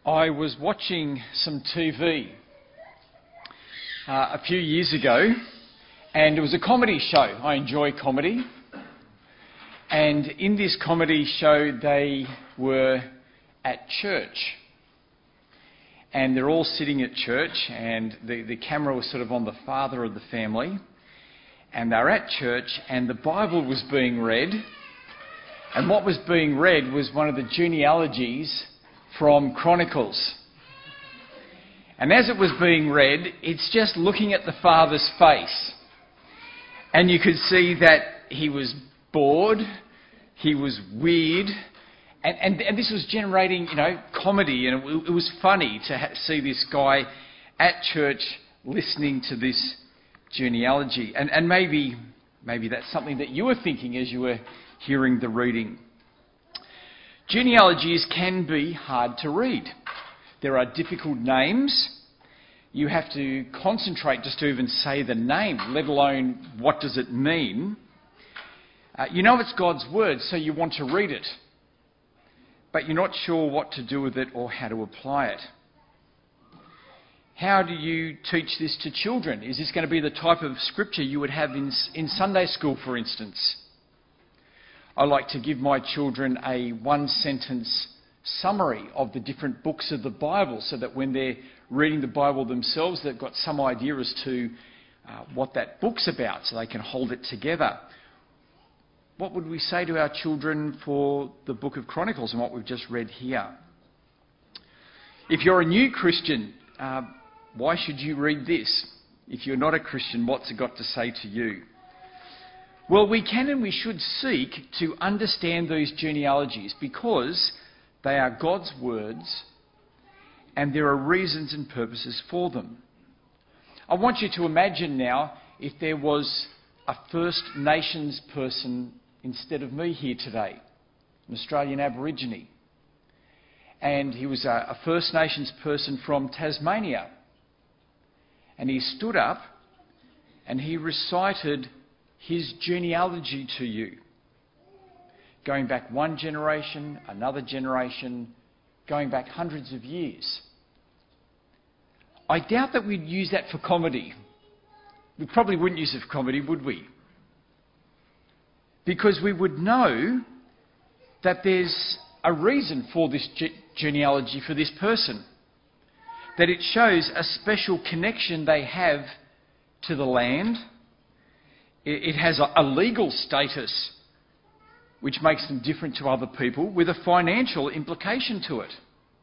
I was watching some TV a few years ago, and it was a comedy show. I enjoy comedy. And in this comedy show, they were at church. And they're all sitting at church, and the camera was sort of on the father of the family. And they're at church, and the Bible was being read. And what was being read was one of the genealogies from Chronicles. And as it was being read, it's just looking at the father's face. And you could see that he was bored, he was weird, and this was generating, comedy, and it was funny to see this guy at church listening to this genealogy. And maybe that's something that you were thinking as you were hearing the reading. Genealogies can be hard to read. There are difficult names. You have to concentrate just to even say the name, let alone what does it mean. It's God's word, so you want to read it. But you're not sure what to do with it or how to apply it. How do you teach this to children? Is this going to be the type of scripture you would have in Sunday school, for instance? I like to give my children a one-sentence summary of the different books of the Bible so that when they're reading the Bible themselves, they've got some idea as to what that book's about so they can hold it together. What would we say to our children for the book of Chronicles and what we've just read here? If you're a new Christian, why should you read this? If you're not a Christian, what's it got to say to you? Well, we can and we should seek to understand these genealogies because they are God's words and there are reasons and purposes for them. I want you to imagine now if there was a First Nations person instead of me here today, an Australian Aborigine. And he was a First Nations person from Tasmania. And he stood up and he recited his genealogy to you, going back one generation, another generation, going back hundreds of years. I doubt that we'd use that for comedy. We probably wouldn't use it for comedy, would we? Because we would know that there's a reason for this genealogy for this person, that it shows a special connection they have to the land. It has a legal status which makes them different to other people with a financial implication to it.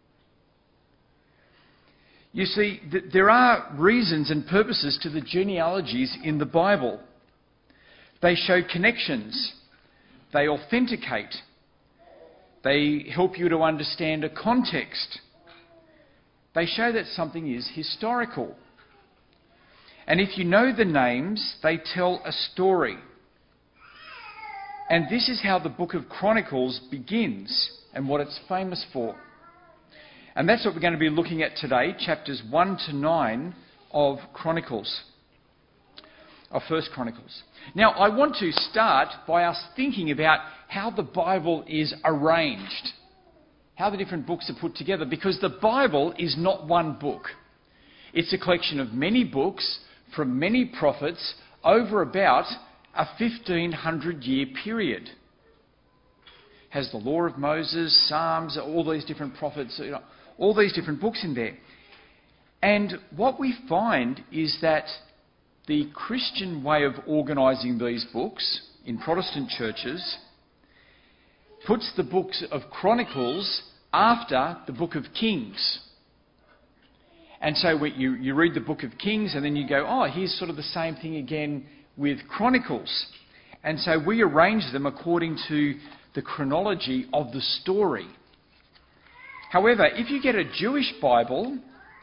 You see, there are reasons and purposes to the genealogies in the Bible. They show connections. They authenticate. They help you to understand a context. They show that something is historical. And if you know the names, they tell a story. And this is how the book of Chronicles begins and what it's famous for. And that's what we're going to be looking at today, chapters 1 to 9 of Chronicles, of First Chronicles. Now, I want to start by us thinking about how the Bible is arranged, how the different books are put together, because the Bible is not one book. It's a collection of many books from many prophets over about a 1,500-year period. Has the Law of Moses, Psalms, all these different prophets, all these different books in there. And what we find is that the Christian way of organising these books in Protestant churches puts the books of Chronicles after the book of Kings. And so you read the book of Kings and then you go, here's sort of the same thing again with Chronicles. And so we arrange them according to the chronology of the story. However, if you get a Jewish Bible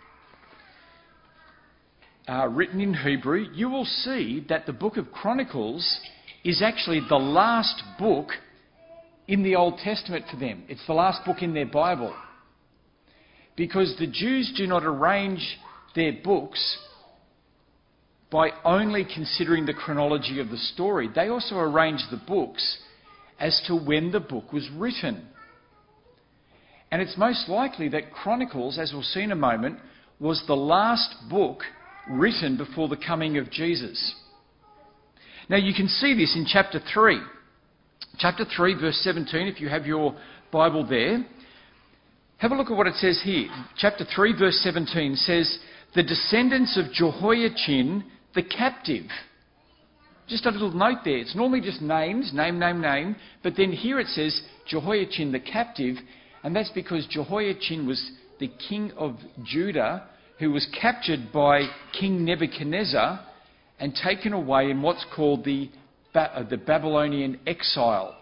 written in Hebrew, you will see that the book of Chronicles is actually the last book in the Old Testament for them. It's the last book in their Bible. Because the Jews do not arrange their books by only considering the chronology of the story. They also arrange the books as to when the book was written. And it's most likely that Chronicles, as we'll see in a moment, was the last book written before the coming of Jesus. Now you can see this in chapter 3. Chapter 3, verse 17, if you have your Bible there. Have a look at what it says here. Chapter 3, verse 17 says, "The descendants of Jehoiachin, the captive." Just a little note there. It's normally just names, name. But then here it says Jehoiachin, the captive. And that's because Jehoiachin was the king of Judah who was captured by King Nebuchadnezzar and taken away in what's called the Babylonian exile.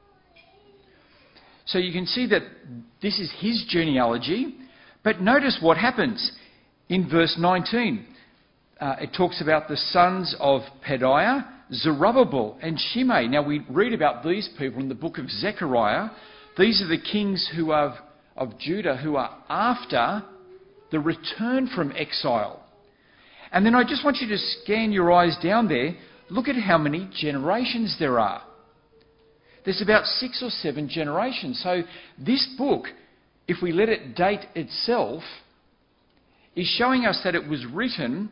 So you can see that this is his genealogy. But notice what happens in verse 19. It talks about the sons of Pedaiah, Zerubbabel and Shimei. Now we read about these people in the book of Zechariah. These are the kings who are of Judah who are after the return from exile. And then I just want you to scan your eyes down there. Look at how many generations there are. There's about 6 or 7 generations. So this book, if we let it date itself, is showing us that it was written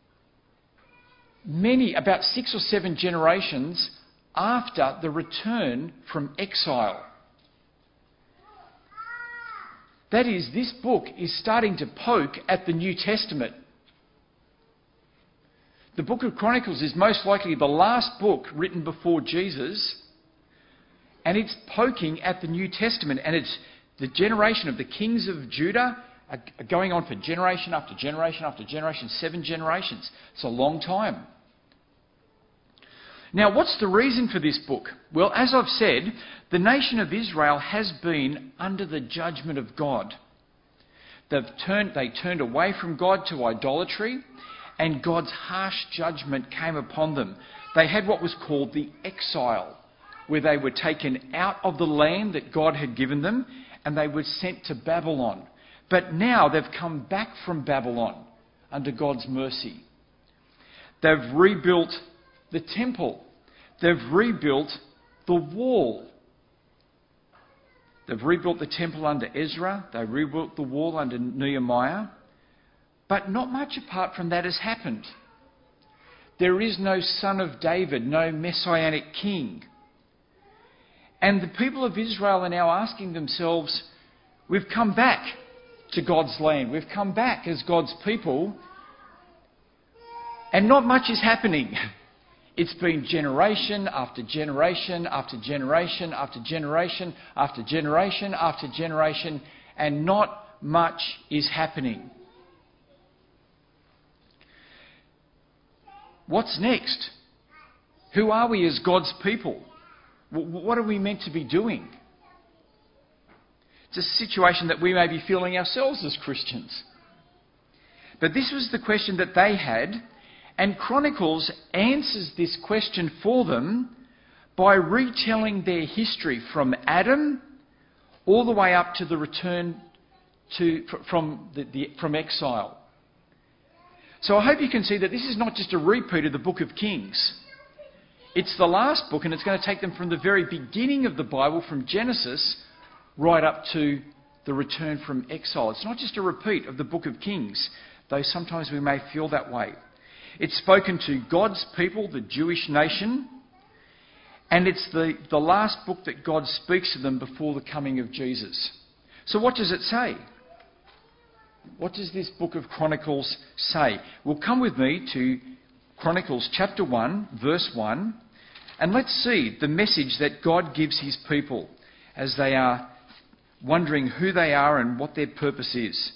about 6 or 7 generations after the return from exile. That is, this book is starting to poke at the New Testament. The book of Chronicles is most likely the last book written before Jesus, and it's poking at the New Testament, and it's the generation of the kings of Judah are going on for generation after generation after generation, 7 generations. It's a long time. Now, what's the reason for this book? Well, as I've said, the nation of Israel has been under the judgment of God. They turned away from God to idolatry, and God's harsh judgment came upon them. They had what was called the exile, where they were taken out of the land that God had given them, and they were sent to Babylon. But now they've come back from Babylon under God's mercy. They've rebuilt the temple. They've rebuilt the wall. They've rebuilt the temple under Ezra. They rebuilt the wall under Nehemiah. But not much apart from that has happened. There is no son of David, no messianic king. And the people of Israel are now asking themselves, we've come back to God's land. We've come back as God's people. And not much is happening. It's been generation after generation after generation after generation after generation after generation, and not much is happening. What's next? Who are we as God's people? What are we meant to be doing? It's a situation that we may be feeling ourselves as Christians. But this was the question that they had, and Chronicles answers this question for them by retelling their history from Adam all the way up to the return from exile. So I hope you can see that this is not just a repeat of the book of Kings. It's the last book, and it's going to take them from the very beginning of the Bible, from Genesis, right up to the return from exile. It's not just a repeat of the book of Kings, though sometimes we may feel that way. It's spoken to God's people, the Jewish nation, and it's the last book that God speaks to them before the coming of Jesus. So what does it say? What does this book of Chronicles say? Well, come with me to Chronicles chapter 1, verse 1, and let's see the message that God gives his people as they are wondering who they are and what their purpose is.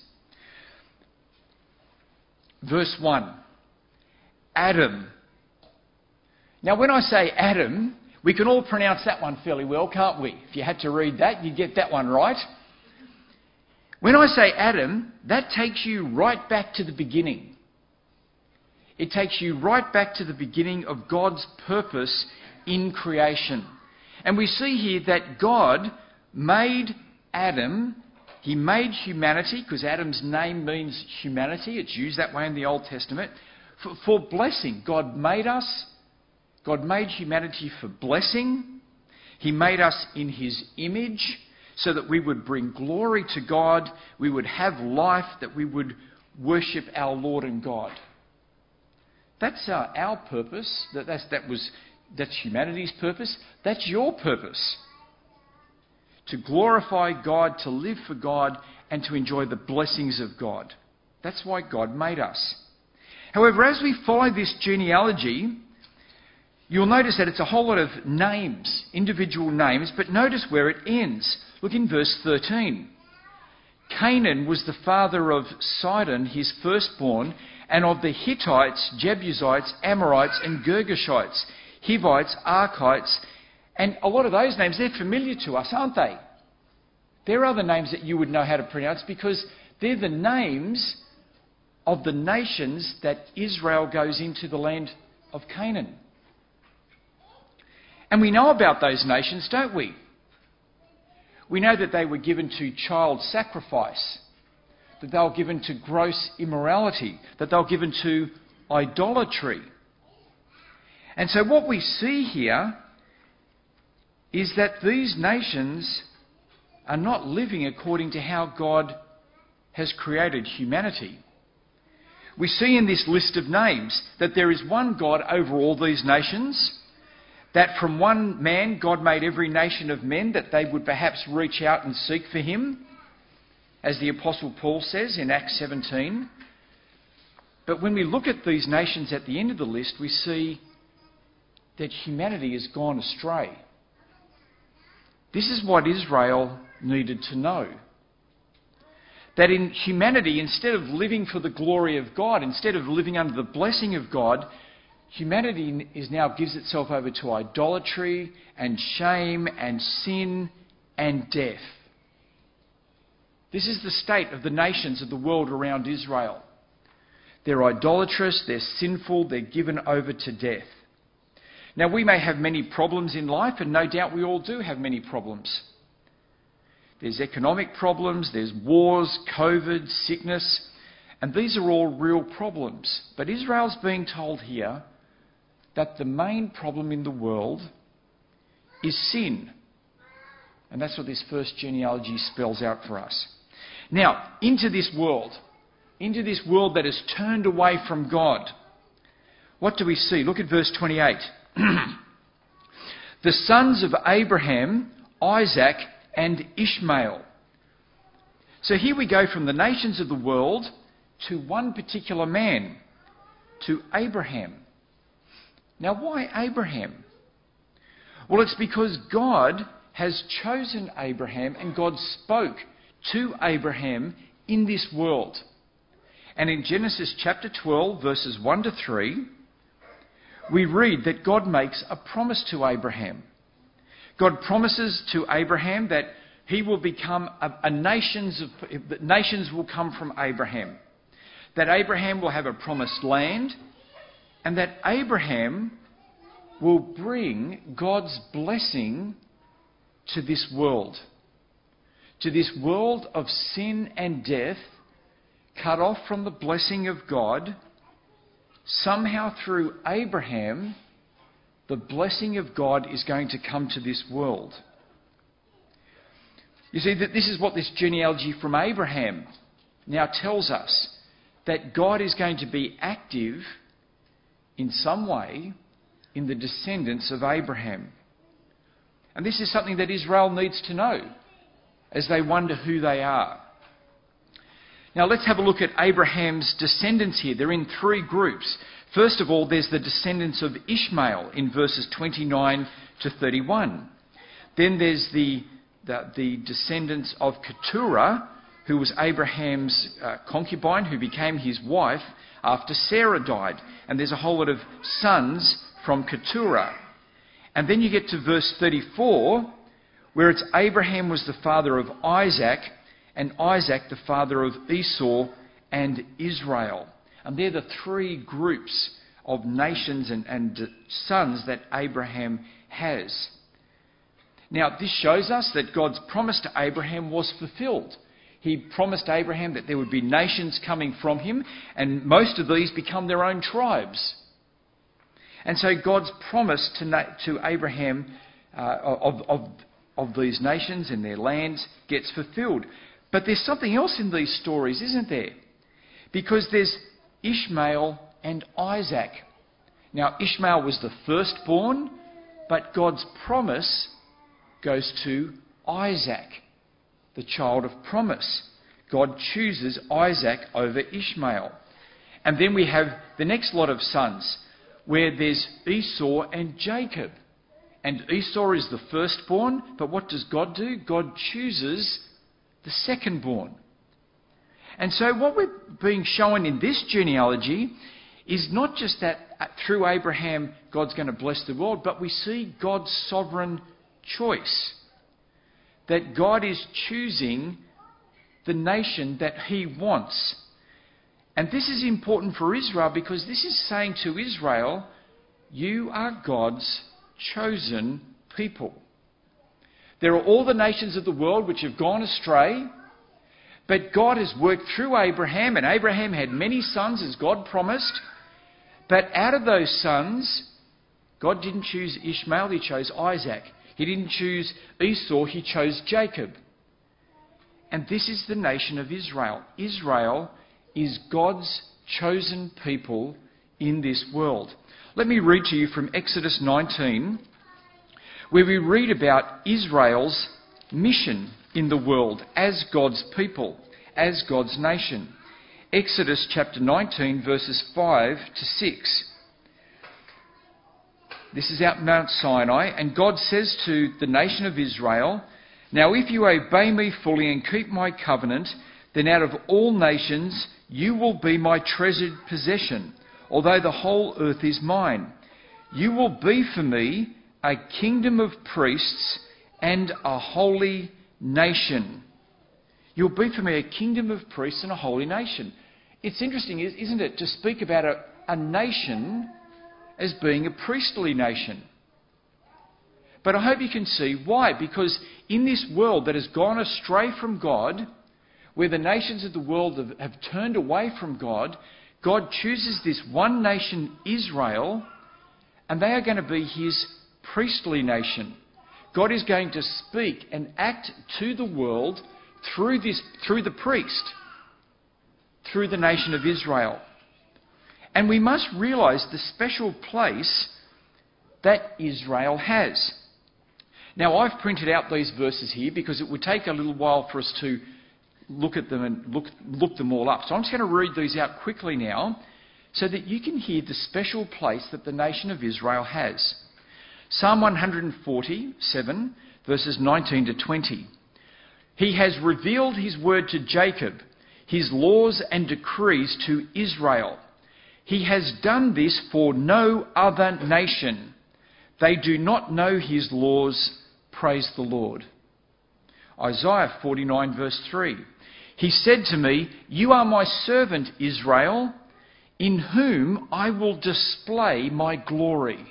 Verse 1, Adam. Now, when I say Adam, we can all pronounce that one fairly well, can't we? If you had to read that, you'd get that one right. When I say Adam, that takes you right back to the beginning. It takes you right back to the beginning of God's purpose in creation. And we see here that God made Adam, he made humanity, because Adam's name means humanity. It's used that way in the Old Testament, for blessing. God made us. God made humanity for blessing. He made us in his image so that we would bring glory to God, we would have life, that we would worship our Lord and God. That's our purpose. That's humanity's purpose. That's your purpose. To glorify God, to live for God, and to enjoy the blessings of God. That's why God made us. However, as we follow this genealogy, you'll notice that it's a whole lot of names, individual names, but notice where it ends. Look in verse 13. Canaan was the father of Sidon, his firstborn, and of the Hittites, Jebusites, Amorites, and Girgashites, Hivites, Archites, and a lot of those names, they're familiar to us, aren't they? There are the names that you would know how to pronounce because they're the names of the nations that Israel goes into the land of Canaan. And we know about those nations, don't we? We know that they were given to child sacrifice, that they were given to gross immorality, that they were given to idolatry. And so what we see here is that these nations are not living according to how God has created humanity. We see in this list of names that there is one God over all these nations, that from one man God made every nation of men, that they would perhaps reach out and seek for him, as the Apostle Paul says in Acts 17. But when we look at these nations at the end of the list, we see that humanity has gone astray. This is what Israel needed to know. That in humanity, instead of living for the glory of God, instead of living under the blessing of God, humanity now gives itself over to idolatry and shame and sin and death. This is the state of the nations of the world around Israel. They're idolatrous, they're sinful, they're given over to death. Now, we may have many problems in life, and no doubt we all do have many problems. There's economic problems, there's wars, COVID, sickness, and these are all real problems. But Israel's being told here that the main problem in the world is sin. And that's what this first genealogy spells out for us. Now, into this world that has turned away from God, what do we see? Look at verse 28. The sons of Abraham, Isaac, and Ishmael. So here we go from the nations of the world to one particular man, to Abraham. Now, why Abraham? Well, it's because God has chosen Abraham and God spoke to Abraham in this world. And in Genesis chapter 12, verses 1 to 3, we read that God makes a promise to Abraham. God promises to Abraham that he will become nations will come from Abraham. That Abraham will have a promised land, and that Abraham will bring God's blessing to this world. To this world of sin and death, cut off from the blessing of God. Somehow through Abraham, the blessing of God is going to come to this world. You see, that this is what this genealogy from Abraham now tells us, that God is going to be active in some way in the descendants of Abraham. And this is something that Israel needs to know as they wonder who they are. Now let's have a look at Abraham's descendants here. They're in three groups. First of all, there's the descendants of Ishmael in verses 29 to 31. Then there's the descendants of Keturah, who was Abraham's concubine, who became his wife after Sarah died. And there's a whole lot of sons from Keturah. And then you get to verse 34, where it's Abraham was the father of Isaac, and Isaac the father of Esau and Israel. And they're the three groups of nations and sons that Abraham has. Now, this shows us that God's promise to Abraham was fulfilled. He promised Abraham that there would be nations coming from him, and most of these become their own tribes. And so God's promise to Abraham of of these nations and their lands gets fulfilled. But there's something else in these stories, isn't there? Because there's Ishmael and Isaac. Now, Ishmael was the firstborn, but God's promise goes to Isaac, the child of promise. God chooses Isaac over Ishmael. And then we have the next lot of sons, where there's Esau and Jacob. And Esau is the firstborn, but what does God do? God chooses the secondborn. And so what we're being shown in this genealogy is not just that through Abraham God's going to bless the world, but we see God's sovereign choice. That God is choosing the nation that he wants. And this is important for Israel because this is saying to Israel, you are God's chosen people. There are all the nations of the world which have gone astray, but God has worked through Abraham, and Abraham had many sons as God promised. But out of those sons, God didn't choose Ishmael, he chose Isaac. He didn't choose Esau, he chose Jacob. And this is the nation of Israel. Israel is God's chosen people in this world. Let me read to you from Exodus 19, where we read about Israel's mission in the world as God's people, as God's nation. Exodus chapter 19, verses 5 to 6. This is at Mount Sinai, and God says to the nation of Israel, now if you obey me fully and keep my covenant, then out of all nations you will be my treasured possession, although the whole earth is mine. You will be for me a kingdom of priests and a holy nation. You'll be for me a kingdom of priests and a holy nation. It's interesting, isn't it, to speak about a nation as being a priestly nation. But I hope you can see why. Because in this world that has gone astray from God, where the nations of the world have turned away from God, God chooses this one nation, Israel, and they are going to be his priestly nation. God is going to speak and act to the world through the priest, through the nation of Israel. And we must realise the special place that Israel has. Now, I've printed out these verses here because it would take a little while for us to look at them and look them all up. So I'm just going to read these out quickly now so that you can hear the special place that the nation of Israel has. Psalm 147, verses 19 to 20. He has revealed his word to Jacob, his laws and decrees to Israel. He has done this for no other nation. They do not know his laws. Praise the Lord. Isaiah 49, verse 3. He said to me, you are my servant, Israel, in whom I will display my glory.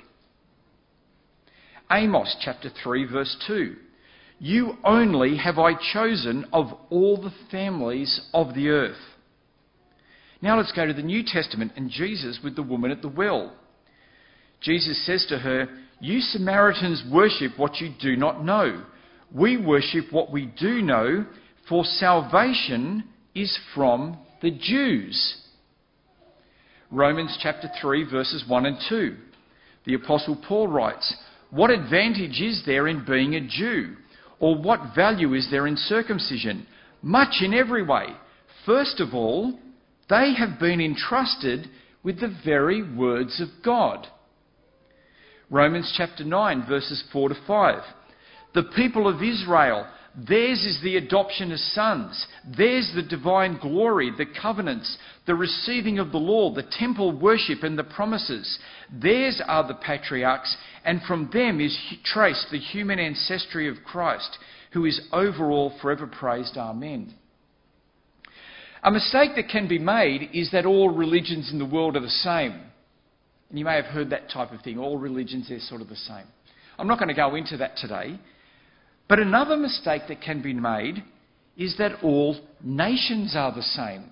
Amos chapter 3, verse 2. You only have I chosen of all the families of the earth. Now let's go to the New Testament and Jesus with the woman at the well. Jesus says to her, you Samaritans worship what you do not know. We worship what we do know, for salvation is from the Jews. Romans chapter 3, verses 1 and 2. The Apostle Paul writes, what advantage is there in being a Jew? Or what value is there in circumcision? Much in every way. First of all, they have been entrusted with the very words of God. Romans chapter 9, verses 4 to 5. The people of Israel, theirs is the adoption as sons. Theirs the divine glory, the covenants, the receiving of the law, the temple worship and the promises. Theirs are the patriarchs, and from them is traced the human ancestry of Christ, who is over all forever praised. Amen. A mistake that can be made is that all religions in the world are the same. And you may have heard that type of thing. All religions, they're sort of the same. I'm not going to go into that today. But another mistake that can be made is that all nations are the same.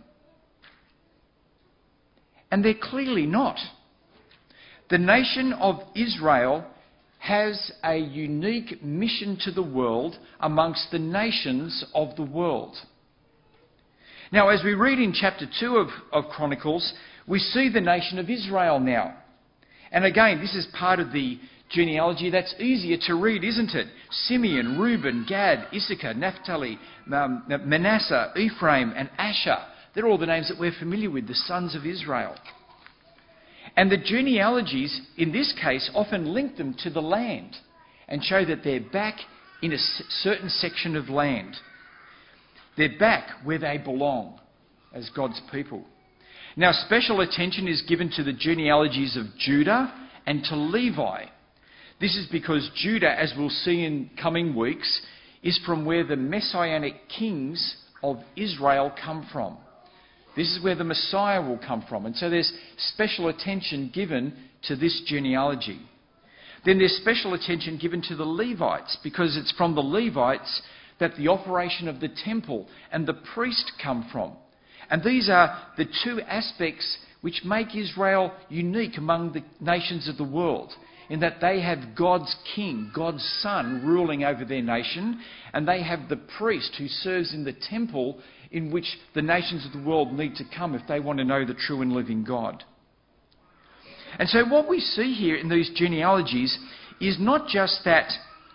And they're clearly not. The nation of Israel has a unique mission to the world amongst the nations of the world. Now, as we read in chapter 2 of Chronicles, we see the nation of Israel now. And again, this is part of the genealogy that's easier to read, isn't it? Simeon, Reuben, Gad, Issachar, Naphtali, Manasseh, Ephraim and Asher. They're all the names that we're familiar with, the sons of Israel. And the genealogies, in this case, often link them to the land and show that they're back in a certain section of land. They're back where they belong as God's people. Now, special attention is given to the genealogies of Judah and to Levi. This is because Judah, as we'll see in coming weeks, is from where the messianic kings of Israel come from. This is where the Messiah will come from. And so there's special attention given to this genealogy. Then there's special attention given to the Levites, because it's from the Levites that the operation of the temple and the priest come from. And these are the two aspects which make Israel unique among the nations of the world, in that they have God's king, God's son, ruling over their nation, and they have the priest who serves in the temple in which the nations of the world need to come if they want to know the true and living God. And so what we see here in these genealogies is not just that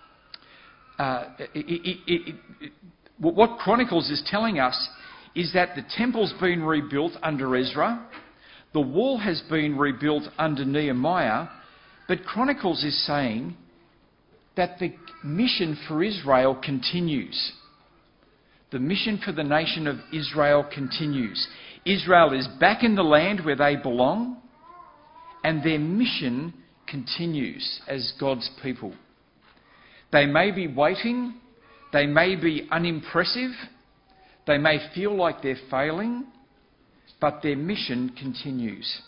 what Chronicles is telling us is that the temple's been rebuilt under Ezra, the wall has been rebuilt under Nehemiah, but Chronicles is saying that the mission for Israel continues. The mission for the nation of Israel continues. Israel is back in the land where they belong, and their mission continues as God's people. They may be waiting, they may be unimpressive, they may feel like they're failing, but their mission continues.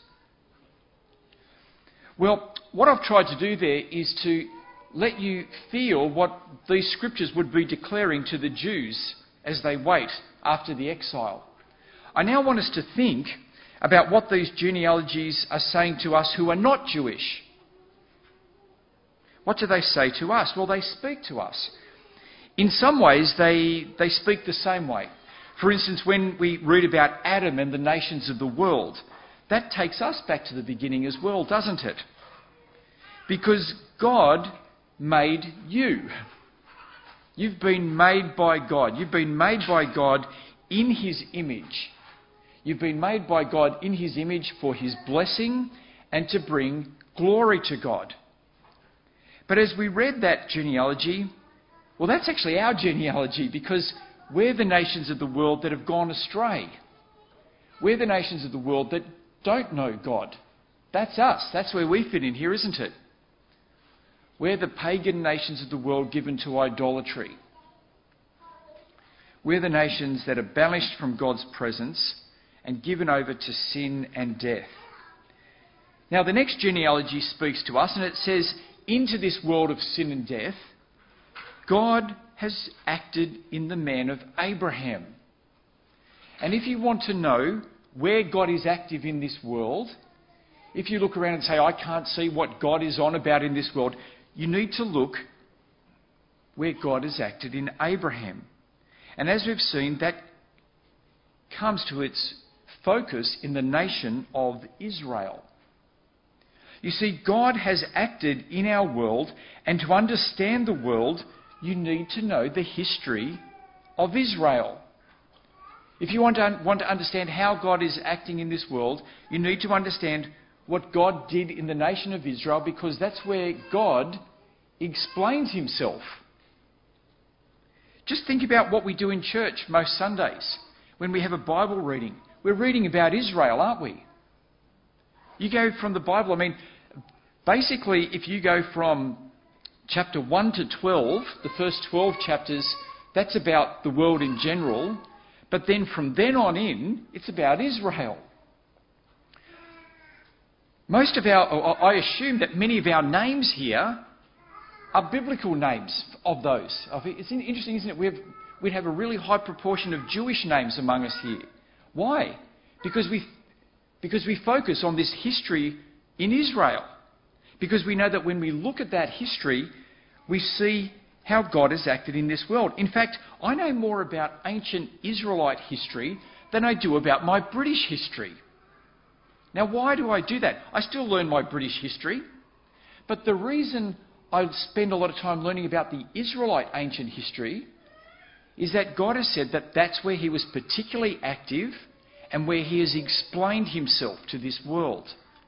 Well, what I've tried to do there is to let you feel what these scriptures would be declaring to the Jews as they wait after the exile. I now want us to think about what these genealogies are saying to us who are not Jewish. What do they say to us? Well, they speak to us. In some ways, they speak the same way. For instance, when we read about Adam and the nations of the world, that takes us back to the beginning as well, doesn't it? Because God made you. You've been made by God. You've been made by God in His image. You've been made by God in His image for His blessing and to bring glory to God. But as we read that genealogy, well, that's actually our genealogy, because we're the nations of the world that have gone astray. We're the nations of the world that don't know God. That's us. That's where we fit in here, isn't it? We're the pagan nations of the world given to idolatry. We're the nations that are banished from God's presence and given over to sin and death. Now, the next genealogy speaks to us, and it says, into this world of sin and death, God has acted in the man of Abraham. And if you want to know where God is active in this world, if you look around and say, I can't see what God is on about in this world, you need to look where God has acted in Abraham. And as we've seen, that comes to its focus in the nation of Israel. You see, God has acted in our world, and to understand the world, you need to know the history of Israel. If you want to understand how God is acting in this world, you need to understand what God did in the nation of Israel, because that's where God explains Himself. Just think about what we do in church most Sundays when we have a Bible reading. We're reading about Israel, aren't we? You go from the Bible, basically if you go from chapter 1 to 12, the first 12 chapters, that's about the world in general. But then from then on in, it's about Israel. I assume that many of our names here are biblical names of those. It's interesting, isn't it? We'd have a really high proportion of Jewish names among us here. Why? Because we focus on this history in Israel. Because we know that when we look at that history, we see how God has acted in this world. In fact, I know more about ancient Israelite history than I do about my British history. Now, why do I do that? I still learn my British history, but the reason I spend a lot of time learning about the Israelite ancient history is that God has said that that's where he was particularly active and where he has explained himself to this world.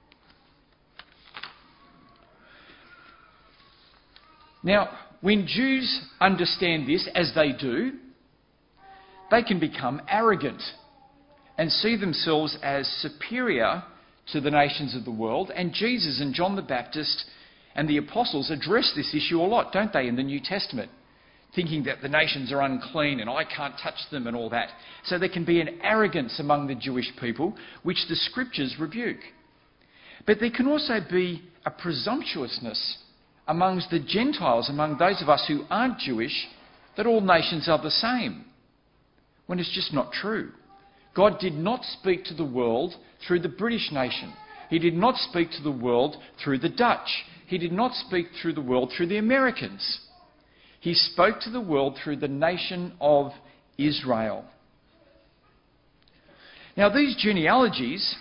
Now, when Jews understand this, as they do, they can become arrogant and see themselves as superior to the nations of the world. And Jesus and John the Baptist and the apostles address this issue a lot, don't they, in the New Testament? Thinking that the nations are unclean and I can't touch them and all that. So there can be an arrogance among the Jewish people, which the Scriptures rebuke. But there can also be a presumptuousness amongst the Gentiles, among those of us who aren't Jewish, that all nations are the same, when it's just not true. God did not speak to the world through the British nation. He did not speak to the world through the Dutch. He did not speak through the world through the Americans. He spoke to the world through the nation of Israel. Now, these genealogies,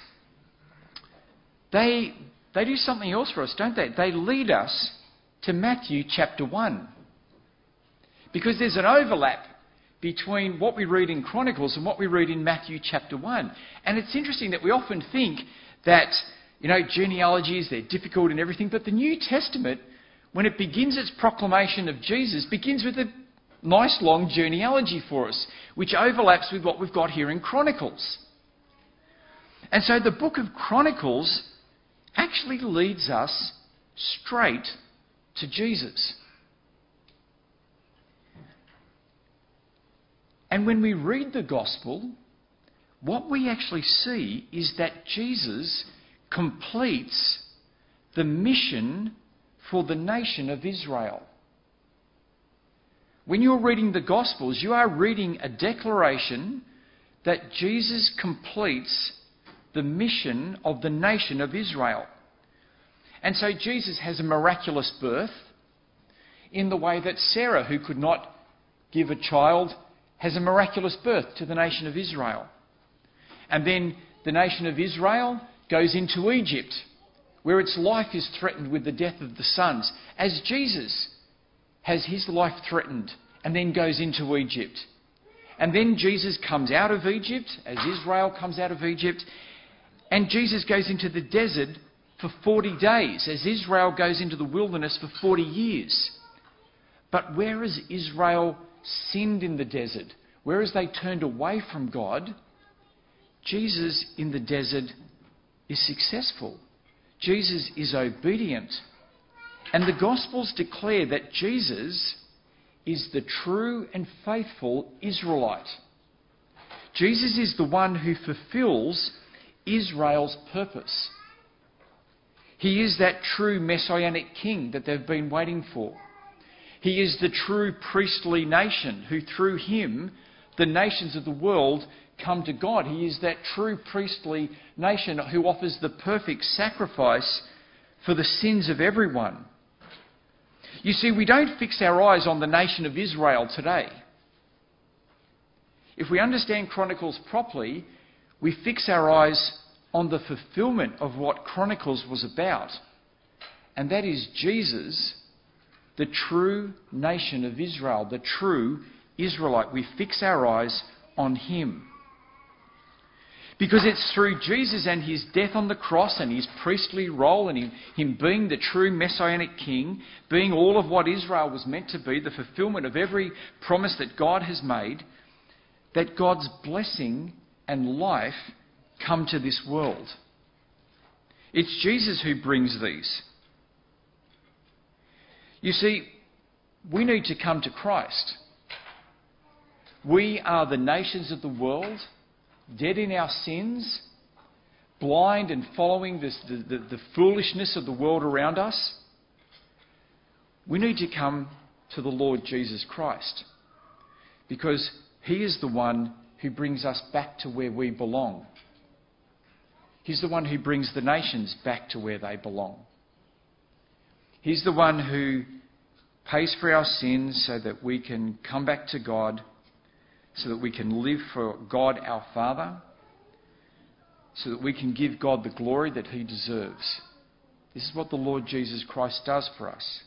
they do something else for us, don't they? They lead us to Matthew chapter 1. Because there's an overlap between what we read in Chronicles and what we read in Matthew chapter 1. And it's interesting that we often think that, genealogies, they're difficult and everything, but the New Testament, when it begins its proclamation of Jesus, begins with a nice long genealogy for us, which overlaps with what we've got here in Chronicles. And so the book of Chronicles actually leads us straight to Jesus. And when we read the gospel, what we actually see is that Jesus completes the mission for the nation of Israel. When you're reading the Gospels, you are reading a declaration that Jesus completes the mission of the nation of Israel. And so Jesus has a miraculous birth in the way that Sarah, who could not give a child, has a miraculous birth to the nation of Israel. And then the nation of Israel goes into Egypt, where its life is threatened with the death of the sons, as Jesus has his life threatened and then goes into Egypt. And then Jesus comes out of Egypt, as Israel comes out of Egypt, and Jesus goes into the desert for 40 days, as Israel goes into the wilderness for 40 years. But whereas Israel sinned in the desert, whereas they turned away from God, Jesus in the desert is successful. Jesus is obedient. And the Gospels declare that Jesus is the true and faithful Israelite. Jesus is the one who fulfills Israel's purpose. He is that true messianic king that they've been waiting for. He is the true priestly nation who, through him, the nations of the world come to God. He is that true priestly nation who offers the perfect sacrifice for the sins of everyone. You see, we don't fix our eyes on the nation of Israel today. If we understand Chronicles properly, we fix our eyes on the fulfilment of what Chronicles was about. And that is Jesus, the true nation of Israel, the true Israelite. We fix our eyes on him. Because it's through Jesus and his death on the cross and his priestly role and him being the true messianic king, being all of what Israel was meant to be, the fulfilment of every promise that God has made, that God's blessing and life come to this world. It's Jesus who brings these. You see, we need to come to Christ. We are the nations of the world, dead in our sins, blind and following the foolishness of the world around us. We need to come to the Lord Jesus Christ, because he is the one who brings us back to where we belong. He's the one who brings the nations back to where they belong. He's the one who pays for our sins so that we can come back to God, so that we can live for God our Father, so that we can give God the glory that he deserves. This is what the Lord Jesus Christ does for us.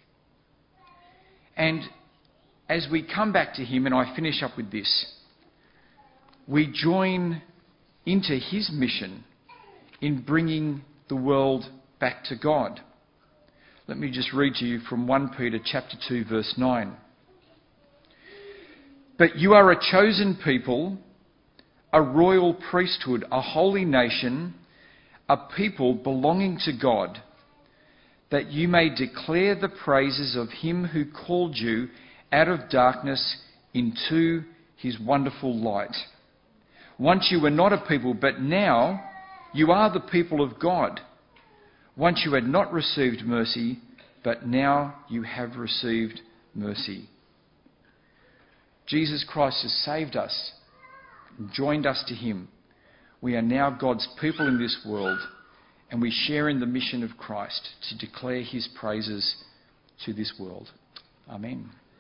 And as we come back to him, and I finish up with this, we join into his mission in bringing the world back to God. Let me just read to you from 1 Peter chapter 2, verse 9. But you are a chosen people, a royal priesthood, a holy nation, a people belonging to God, that you may declare the praises of him who called you out of darkness into his wonderful light. Once you were not a people, but now you are the people of God. Once you had not received mercy, but now you have received mercy. Jesus Christ has saved us and joined us to him. We are now God's people in this world, and we share in the mission of Christ to declare his praises to this world. Amen.